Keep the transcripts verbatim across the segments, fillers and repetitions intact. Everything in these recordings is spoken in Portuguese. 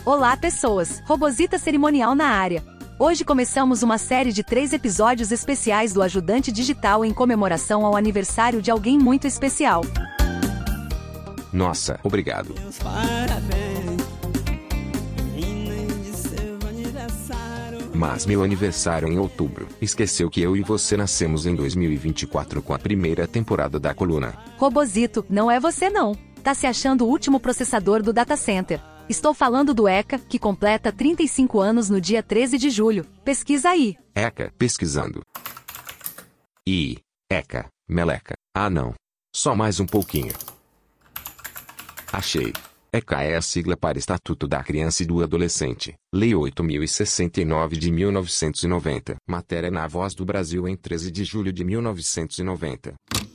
Olá, pessoas! Robozita cerimonial na área. Hoje começamos uma série de três episódios especiais do Ajudante Digital em comemoração ao aniversário de alguém muito especial. Nossa, obrigado. Meus parabéns, menina de seu aniversário. Mas meu aniversário é em outubro. Esqueceu que eu e você nascemos em dois mil e vinte e quatro com a primeira temporada da coluna. Robozito, não é você não. Tá se achando o último processador do data center. Estou falando do ECA, que completa trinta e cinco anos no dia treze de julho. Pesquisa aí. ECA, pesquisando. I, ECA, meleca. Ah não. Só mais um pouquinho. Achei. ECA é a sigla para Estatuto da Criança e do Adolescente. Lei oito mil e sessenta e nove de mil novecentos e noventa. Matéria na Voz do Brasil em treze de julho de mil novecentos e noventa.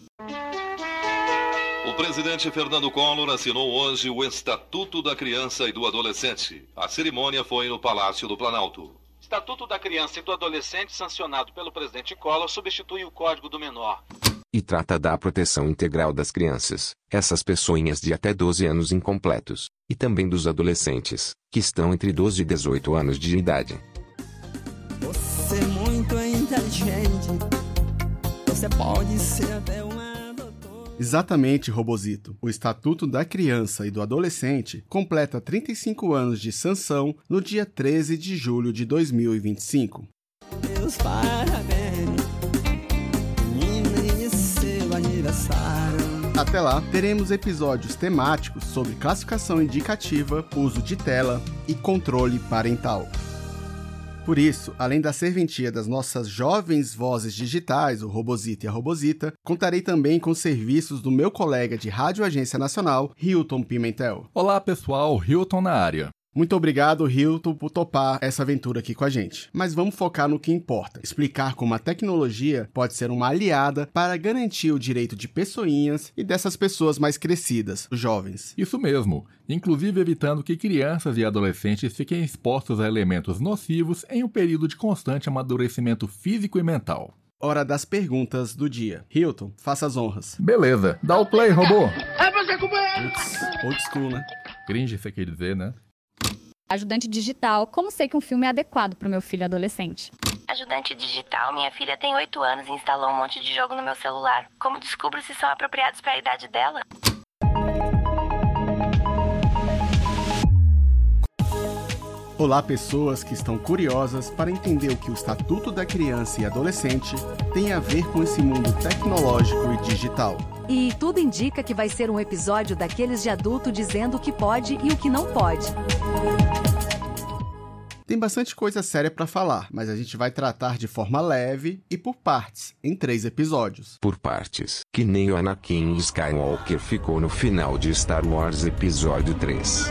O presidente Fernando Collor assinou hoje o Estatuto da Criança e do Adolescente. A cerimônia foi no Palácio do Planalto. Estatuto da Criança e do Adolescente, sancionado pelo presidente Collor, substitui o Código do Menor. E trata da proteção integral das crianças, essas pessoinhas de até doze anos incompletos, e também dos adolescentes, que estão entre doze e dezoito anos de idade. Você é muito inteligente. Você pode ser até uma... Exatamente, Robozito. O Estatuto da Criança e do Adolescente completa trinta e cinco anos de sanção no dia treze de julho de dois mil e vinte e cinco. Meus parabéns, menina de seu aniversário. Até lá, teremos episódios temáticos sobre classificação indicativa, uso de tela e controle parental. Por isso, além da serventia das nossas jovens vozes digitais, o Robozito e a Robozita, contarei também com os serviços do meu colega de Rádio Agência Nacional, Hilton Pimentel. Olá pessoal, Hilton na área. Muito obrigado, Hilton, por topar essa aventura aqui com a gente. Mas vamos focar no que importa, explicar como a tecnologia pode ser uma aliada para garantir o direito de pessoinhas e dessas pessoas mais crescidas, os jovens. Isso mesmo, inclusive evitando que crianças e adolescentes fiquem expostos a elementos nocivos em um período de constante amadurecimento físico e mental. Hora das perguntas do dia. Hilton, faça as honras. Beleza, dá o play, robô! Putz, old school, né? Cringe, você quer dizer, né? Ajudante digital, como sei que um filme é adequado para o meu filho adolescente? Ajudante digital, minha filha tem oito anos e instalou um monte de jogo no meu celular. Como descubro se são apropriados para a idade dela? Olá, pessoas que estão curiosas para entender o que o Estatuto da Criança e Adolescente tem a ver com esse mundo tecnológico e digital. E tudo indica que vai ser um episódio daqueles de adulto dizendo o que pode e o que não pode. Tem bastante coisa séria para falar, mas a gente vai tratar de forma leve e por partes, em três episódios. Por partes, que nem o Anakin Skywalker ficou no final de Star Wars Episódio três.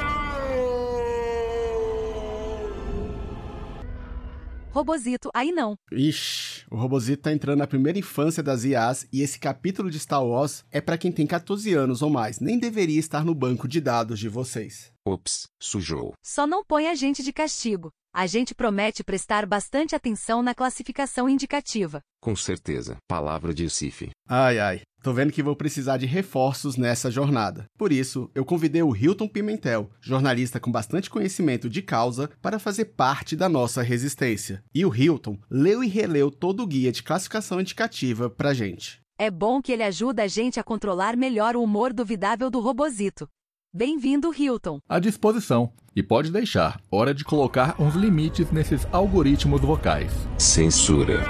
Robozito, aí não. Ixi, o Robozito tá entrando na primeira infância das I As e esse capítulo de Star Wars é pra quem tem catorze anos ou mais, nem deveria estar no banco de dados de vocês. Ops, sujou. Só não põe a gente de castigo. A gente promete prestar bastante atenção na classificação indicativa. Com certeza. Palavra de Cif. Ai, ai. Tô vendo que vou precisar de reforços nessa jornada. Por isso, eu convidei o Hilton Pimentel, jornalista com bastante conhecimento de causa, para fazer parte da nossa resistência. E o Hilton leu e releu todo o guia de classificação indicativa pra gente. É bom que ele ajuda a gente a controlar melhor o humor duvidável do Robozito. Bem-vindo, Hilton. À disposição. E pode deixar, hora de colocar uns limites nesses algoritmos vocais. Censura.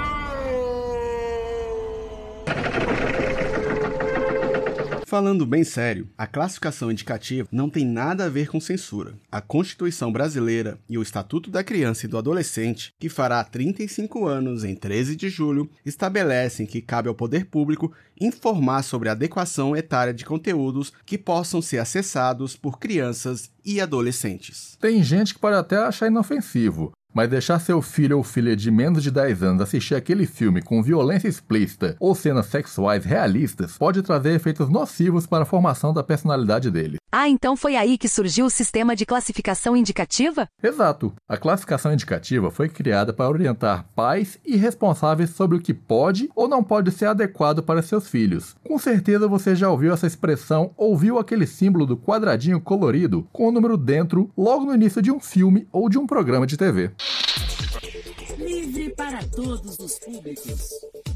Falando bem sério, a classificação indicativa não tem nada a ver com censura. A Constituição Brasileira e o Estatuto da Criança e do Adolescente, que fará trinta e cinco anos em treze de julho, estabelecem que cabe ao poder público informar sobre a adequação etária de conteúdos que possam ser acessados por crianças e adolescentes. Tem gente que pode até achar inofensivo, mas deixar seu filho ou filha de menos de dez anos assistir aquele filme com violência explícita ou cenas sexuais realistas pode trazer efeitos nocivos para a formação da personalidade dele. Ah, então foi aí que surgiu o sistema de classificação indicativa? Exato. A classificação indicativa foi criada para orientar pais e responsáveis sobre o que pode ou não pode ser adequado para seus filhos. Com certeza você já ouviu essa expressão ou viu aquele símbolo do quadradinho colorido com o número dentro logo no início de um filme ou de um programa de T V. Livre para todos os públicos.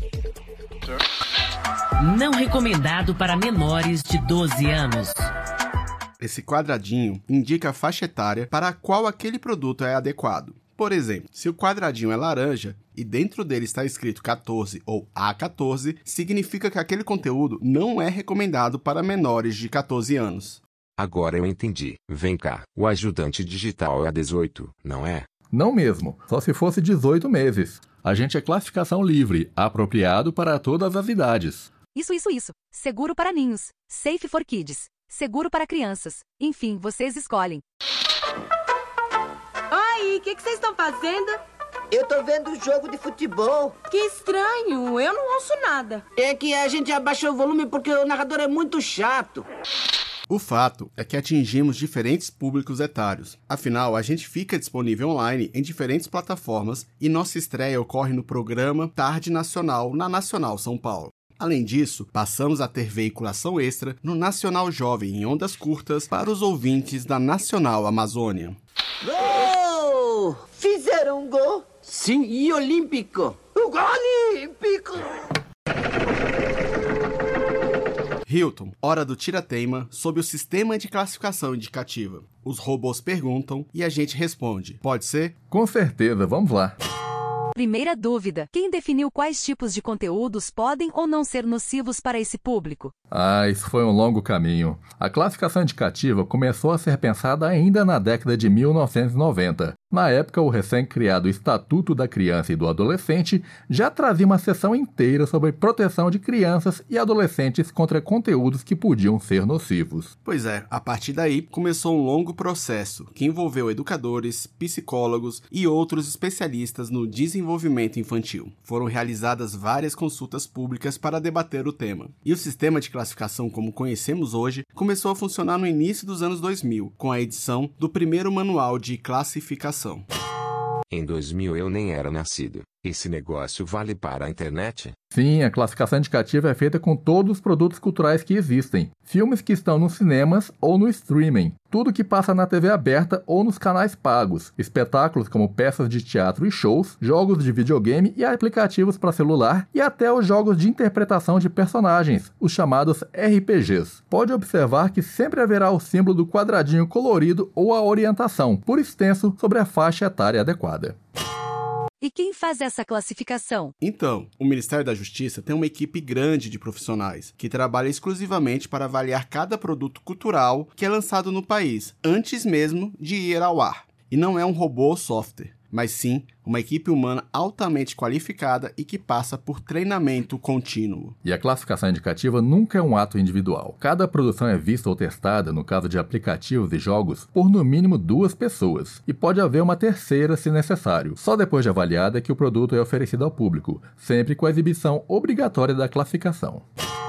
Não recomendado para menores de doze anos. Esse quadradinho indica a faixa etária para a qual aquele produto é adequado. Por exemplo, se o quadradinho é laranja e dentro dele está escrito quatorze ou A quatorze, significa que aquele conteúdo não é recomendado para menores de quatorze anos. Agora eu entendi. Vem cá, o ajudante digital é a dezoito, não é? Não mesmo, só se fosse dezoito meses. A gente é classificação livre, apropriado para todas as idades. Isso, isso, isso. Seguro para ninhos. Safe for kids. Seguro para crianças. Enfim, vocês escolhem. Oi, o que vocês estão fazendo? Eu tô vendo o jogo de futebol. Que estranho, eu não ouço nada. É que a gente abaixou o volume porque o narrador é muito chato. O fato é que atingimos diferentes públicos etários. Afinal, a gente fica disponível online em diferentes plataformas e nossa estreia ocorre no programa Tarde Nacional na Nacional São Paulo. Além disso, passamos a ter veiculação extra no Nacional Jovem em ondas curtas para os ouvintes da Nacional Amazônia. Gol! Fizeram um gol? Sim, e olímpico. O gol olímpico! Hilton, hora do tira-teima sob o sistema de classificação indicativa. Os robôs perguntam e a gente responde. Pode ser? Com certeza, vamos lá. Primeira dúvida: quem definiu quais tipos de conteúdos podem ou não ser nocivos para esse público? Ah, isso foi um longo caminho. A classificação indicativa começou a ser pensada ainda na década de mil novecentos e noventa. Na época, o recém-criado Estatuto da Criança e do Adolescente já trazia uma seção inteira sobre proteção de crianças e adolescentes contra conteúdos que podiam ser nocivos. Pois é, a partir daí começou um longo processo que envolveu educadores, psicólogos e outros especialistas no desenvolvimento infantil. Foram realizadas várias consultas públicas para debater o tema. E o sistema de classificação como conhecemos hoje começou a funcionar no início dos anos dois mil, com a edição do primeiro manual de classificação. Em dois mil eu nem era nascido. Esse negócio vale para a internet? Sim, a classificação indicativa é feita com todos os produtos culturais que existem. Filmes que estão nos cinemas ou no streaming. Tudo que passa na T V aberta ou nos canais pagos. Espetáculos como peças de teatro e shows, jogos de videogame e aplicativos para celular e até os jogos de interpretação de personagens, os chamados R P Gs. Pode observar que sempre haverá o símbolo do quadradinho colorido ou a orientação, por extenso, sobre a faixa etária adequada. E quem faz essa classificação? Então, o Ministério da Justiça tem uma equipe grande de profissionais que trabalha exclusivamente para avaliar cada produto cultural que é lançado no país, antes mesmo de ir ao ar. E não é um robô ou software, mas sim uma equipe humana altamente qualificada e que passa por treinamento contínuo. E a classificação indicativa nunca é um ato individual. Cada produção é vista ou testada, no caso de aplicativos e jogos, por no mínimo duas pessoas. E pode haver uma terceira se necessário. Só depois de avaliada é que o produto é oferecido ao público, sempre com a exibição obrigatória da classificação.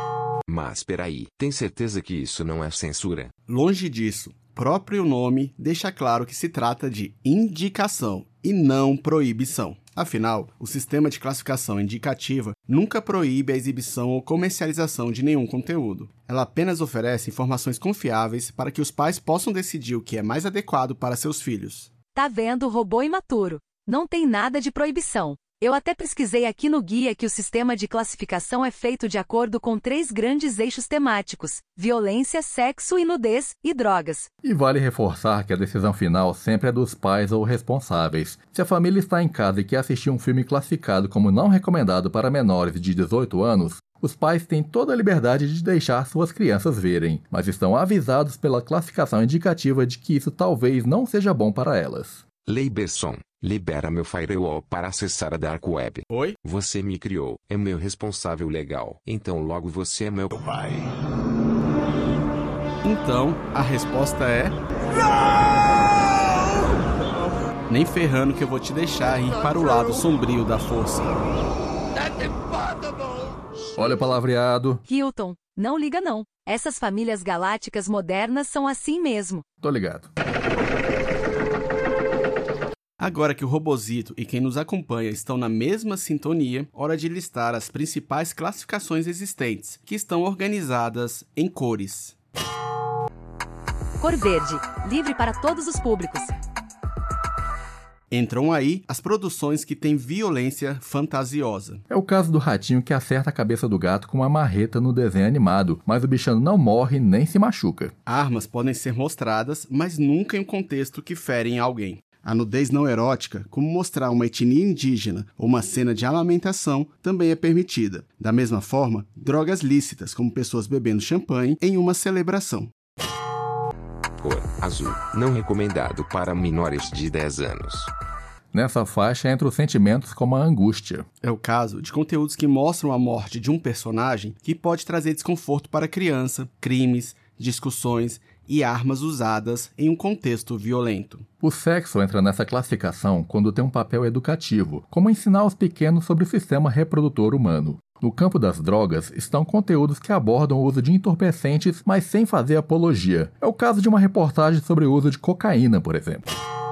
Mas peraí, tem certeza que isso não é censura? Longe disso. O próprio nome deixa claro que se trata de indicação e não proibição. Afinal, o sistema de classificação indicativa nunca proíbe a exibição ou comercialização de nenhum conteúdo. Ela apenas oferece informações confiáveis para que os pais possam decidir o que é mais adequado para seus filhos. Tá vendo, robô imaturo? Não tem nada de proibição. Eu até pesquisei aqui no guia que o sistema de classificação é feito de acordo com três grandes eixos temáticos: violência, sexo e nudez, e drogas. E vale reforçar que a decisão final sempre é dos pais ou responsáveis. Se a família está em casa e quer assistir um filme classificado como não recomendado para menores de dezoito anos, os pais têm toda a liberdade de deixar suas crianças verem, mas estão avisados pela classificação indicativa de que isso talvez não seja bom para elas. Lei Besson, libera meu firewall para acessar a Dark Web. Oi? Você me criou, é meu responsável legal, então logo você é meu pai. Então, a resposta é... Não! Nem ferrando que eu vou te deixar ir para o lado sombrio da força. Olha o palavreado. Hilton, não liga não. Essas famílias galácticas modernas são assim mesmo. Tô ligado. Agora que o Robozito e quem nos acompanha estão na mesma sintonia, hora de listar as principais classificações existentes, que estão organizadas em cores. Cor verde, livre para todos os públicos. Entram aí as produções que têm violência fantasiosa. É o caso do ratinho que acerta a cabeça do gato com uma marreta no desenho animado, mas o bichano não morre nem se machuca. Armas podem ser mostradas, mas nunca em um contexto que ferem alguém. A nudez não erótica, como mostrar uma etnia indígena ou uma cena de amamentação, também é permitida. Da mesma forma, drogas lícitas, como pessoas bebendo champanhe em uma celebração. Cor azul, não recomendado para menores de dez anos. Nessa faixa entram sentimentos como a angústia. É o caso de conteúdos que mostram a morte de um personagem que pode trazer desconforto para a criança, crimes, discussões e armas usadas em um contexto violento. O sexo entra nessa classificação quando tem um papel educativo, como ensinar aos pequenos sobre o sistema reprodutor humano. No campo das drogas estão conteúdos que abordam o uso de entorpecentes, mas sem fazer apologia. É o caso de uma reportagem sobre o uso de cocaína, por exemplo.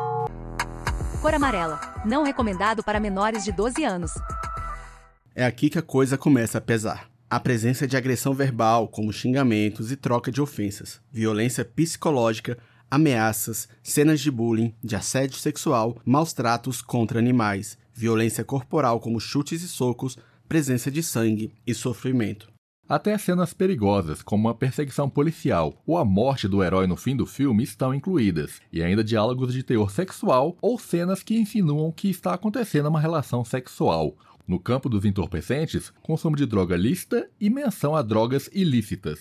Cor amarela, não recomendado para menores de doze anos. É aqui que a coisa começa a pesar. A presença de agressão verbal, como xingamentos e troca de ofensas, violência psicológica, ameaças, cenas de bullying, de assédio sexual, maus tratos contra animais, violência corporal como chutes e socos, presença de sangue e sofrimento. Até cenas perigosas, como uma perseguição policial ou a morte do herói no fim do filme estão incluídas, e ainda diálogos de teor sexual ou cenas que insinuam que está acontecendo uma relação sexual. No campo dos entorpecentes, consumo de droga lícita e menção a drogas ilícitas.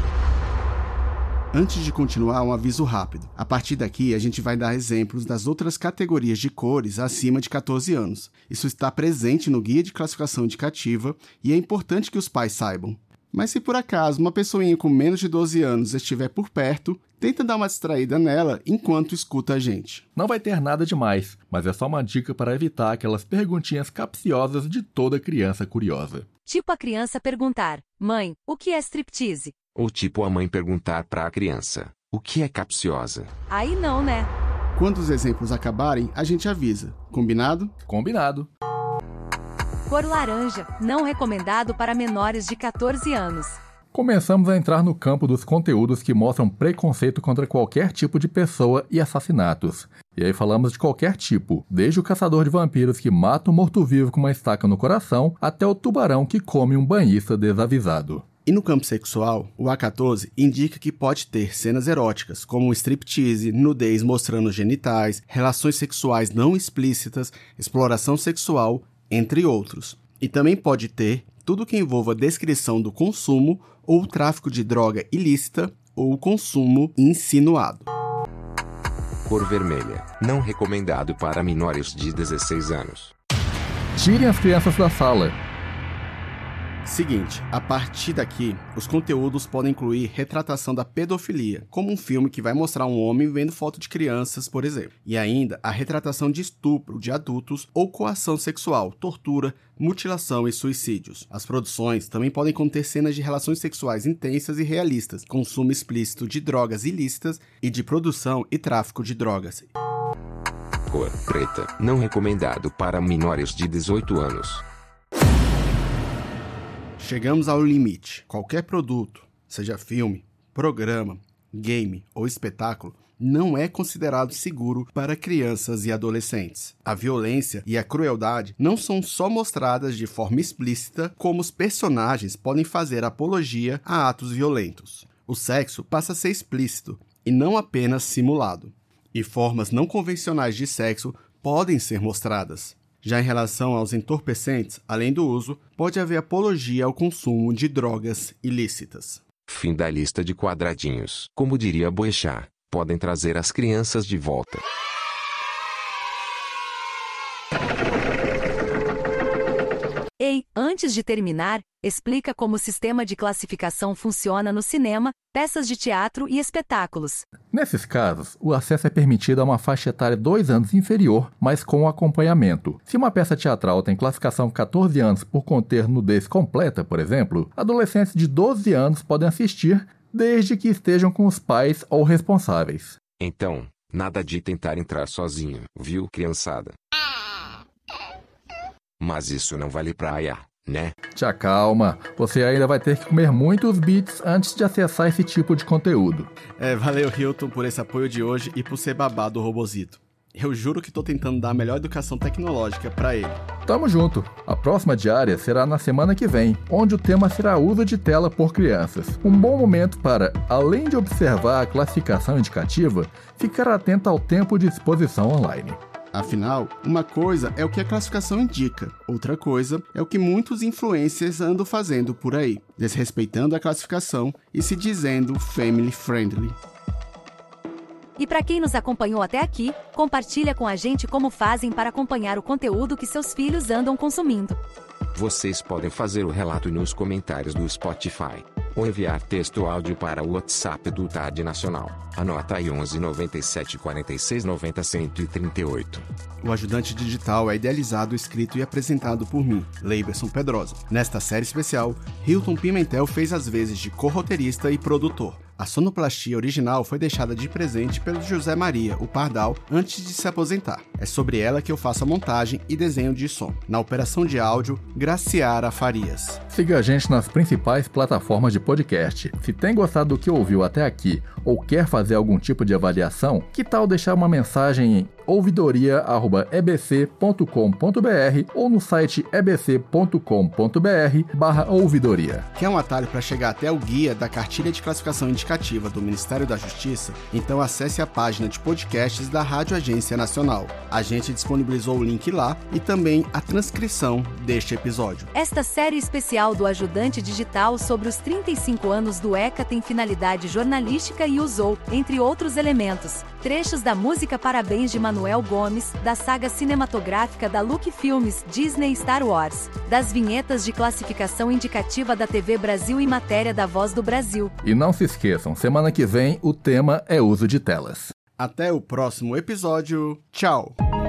Antes de continuar, um aviso rápido. A partir daqui, a gente vai dar exemplos das outras categorias de cores acima de catorze anos. Isso está presente no Guia de Classificação Indicativa e é importante que os pais saibam. Mas se por acaso uma pessoinha com menos de doze anos estiver por perto, tenta dar uma distraída nela enquanto escuta a gente. Não vai ter nada demais, mas é só uma dica para evitar aquelas perguntinhas capciosas de toda criança curiosa. Tipo a criança perguntar, mãe, o que é striptease? Ou tipo a mãe perguntar para a criança, o que é capciosa? Aí não, né? Quando os exemplos acabarem, a gente avisa. Combinado? Combinado. Cor laranja, não recomendado para menores de catorze anos. Começamos a entrar no campo dos conteúdos que mostram preconceito contra qualquer tipo de pessoa e assassinatos. E aí falamos de qualquer tipo, desde o caçador de vampiros que mata um morto-vivo com uma estaca no coração, até o tubarão que come um banhista desavisado. E no campo sexual, o A quatorze indica que pode ter cenas eróticas, como um striptease, nudez mostrando genitais, relações sexuais não explícitas, exploração sexual, entre outros. E também pode ter tudo que envolva descrição do consumo ou tráfico de droga ilícita ou consumo insinuado. Cor vermelha, não recomendado para menores de dezesseis anos. Tirem as crianças da sala. Seguinte, a partir daqui, os conteúdos podem incluir retratação da pedofilia, como um filme que vai mostrar um homem vendo foto de crianças, por exemplo. E ainda a retratação de estupro de adultos ou coação sexual, tortura, mutilação e suicídios. As produções também podem conter cenas de relações sexuais intensas e realistas, consumo explícito de drogas ilícitas e de produção e tráfico de drogas. Cor preta, não recomendado para menores de dezoito anos. Chegamos ao limite. Qualquer produto, seja filme, programa, game ou espetáculo, não é considerado seguro para crianças e adolescentes. A violência e a crueldade não são só mostradas de forma explícita, como os personagens podem fazer apologia a atos violentos. O sexo passa a ser explícito e não apenas simulado. E formas não convencionais de sexo podem ser mostradas. Já em relação aos entorpecentes, além do uso, pode haver apologia ao consumo de drogas ilícitas. Fim da lista de quadradinhos. Como diria Boechat, podem trazer as crianças de volta. Ei, antes de terminar, explica como o sistema de classificação funciona no cinema, peças de teatro e espetáculos. Nesses casos, o acesso é permitido a uma faixa etária dois anos inferior, mas com acompanhamento. Se uma peça teatral tem classificação catorze anos por conter nudez completa, por exemplo, adolescentes de doze anos podem assistir, desde que estejam com os pais ou responsáveis. Então, nada de tentar entrar sozinho, viu, criançada? Mas isso não vale pra Aya, né? Te acalma, você ainda vai ter que comer muitos bits antes de acessar esse tipo de conteúdo. É, valeu, Hilton, por esse apoio de hoje e por ser babá do Robozito. Eu juro que tô tentando dar a melhor educação tecnológica pra ele. Tamo junto. A próxima diária será na semana que vem, onde o tema será uso de tela por crianças. Um bom momento para, além de observar a classificação indicativa, ficar atento ao tempo de exposição online. Afinal, uma coisa é o que a classificação indica, outra coisa é o que muitos influencers andam fazendo por aí, desrespeitando a classificação e se dizendo family friendly. E para quem nos acompanhou até aqui, compartilha com a gente como fazem para acompanhar o conteúdo que seus filhos andam consumindo. Vocês podem fazer o relato nos comentários do Spotify, ou enviar texto ou áudio para o WhatsApp do T A D Nacional. Anota aí onze noventa e sete quarenta e seis noventa cento e trinta e oito. O Ajudante Digital é idealizado, escrito e apresentado por mim, Leiberson Pedrosa. Nesta série especial, Hilton Pimentel fez as vezes de co-roteirista e produtor. A sonoplastia original foi deixada de presente pelo José Maria, o Pardal, antes de se aposentar. É sobre ela que eu faço a montagem e desenho de som. Na operação de áudio, Graciara Farias. Siga a gente nas principais plataformas de podcast. Se tem gostado do que ouviu até aqui ou quer fazer algum tipo de avaliação, que tal deixar uma mensagem em ouvidoria arroba e b c ponto com ponto b r ou no site e b c ponto com ponto b r barra ouvidoria. Quer um atalho para chegar até o guia da cartilha de classificação indicativa do Ministério da Justiça? Então acesse a página de podcasts da Rádio Agência Nacional. A gente disponibilizou o link lá e também a transcrição deste episódio. Esta série especial do Ajudante Digital sobre os trinta e cinco anos do ECA tem finalidade jornalística e usou, entre outros elementos, trechos da música Parabéns de Manuel Gomes, da saga cinematográfica da Luke Filmes, Disney Star Wars, das vinhetas de classificação indicativa da T V Brasil e matéria da Voz do Brasil. E não se esqueçam, semana que vem o tema é uso de telas. Até o próximo episódio. Tchau!